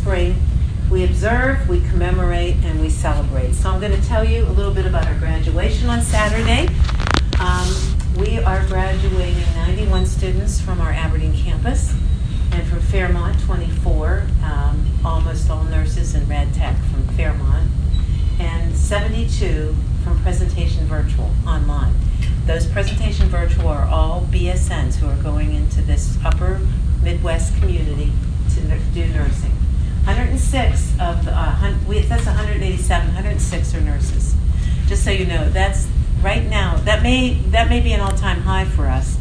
spring, we observe, we commemorate, and we celebrate. So I'm going to tell you a little bit about our graduation on Saturday. We are graduating 91 students from our Aberdeen campus, and from Fairmont, 24, almost all nurses and rad tech from Fairmont, and 72 from Presentation Virtual online. Those Presentation Virtual are all BSNs who are going into this upper Midwest community to do nursing. 106 of the, that's 187, 106 are nurses. Just so you know, that's right now, that may be an all-time high for us.